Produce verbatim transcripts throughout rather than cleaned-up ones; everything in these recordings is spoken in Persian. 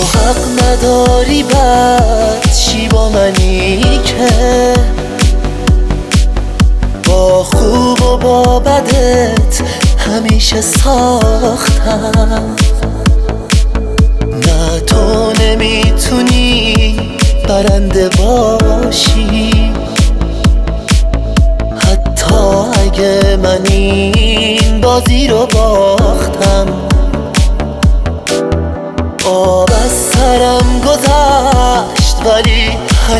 حق نداری بد چی با منی که با خوب و با بدت همیشه ساختم. نه تو نمیتونی برنده باشی حتی اگه من این بازی رو باختم. آب از سرم گذشت ولی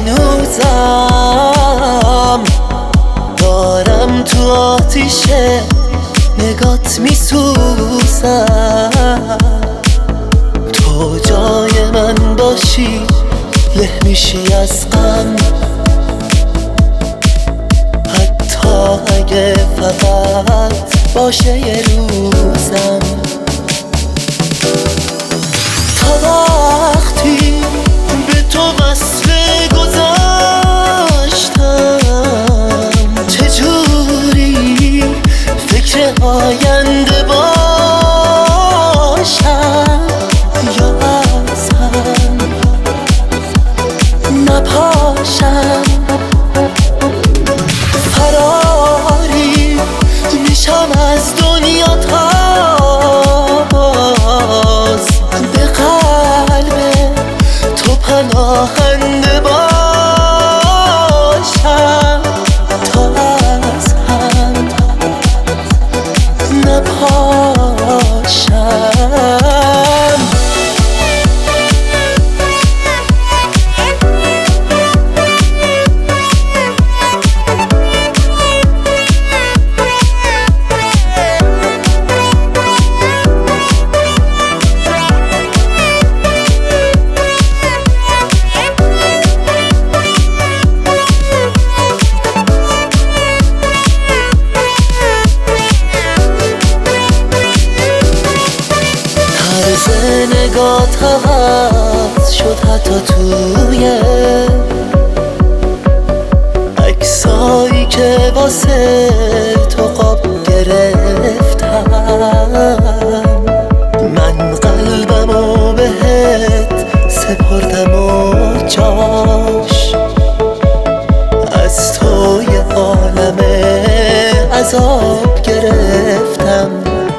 هنوزم دارم تو آتیش نگات میسوزم. تو جای من باشی له میشی از غم حتی اگه فقط باشه یه روزم. تا وقتی به تو وصل گذاشتم چجوری فکر آینده باشم یا از هم نپاشم. فراری میشم از دنیا تا باز به قلب تو پناهنده باشم تا از هم نپاشم. نگات عوض شد حتی توی عکسایی که واسه تو قاب گرفتم. من قلبمو بهت سپردم و جاش از تو یه عالم عذاب گرفتم.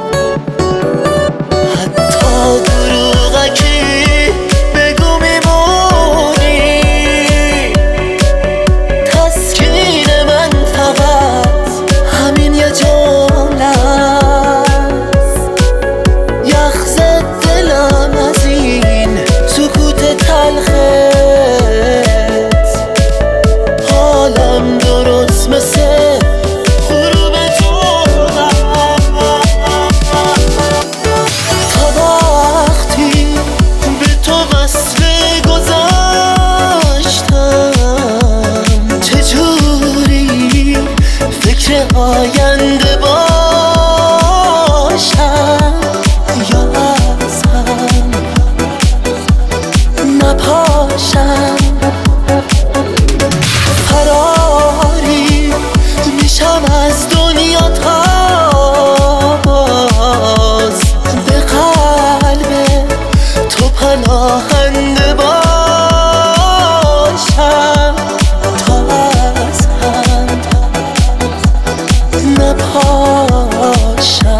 آینده باشم یا از هم نپاشم. فراری میشم از دنیا تا باز به قلب تو پناهنده باشم تا از هم نپاشم.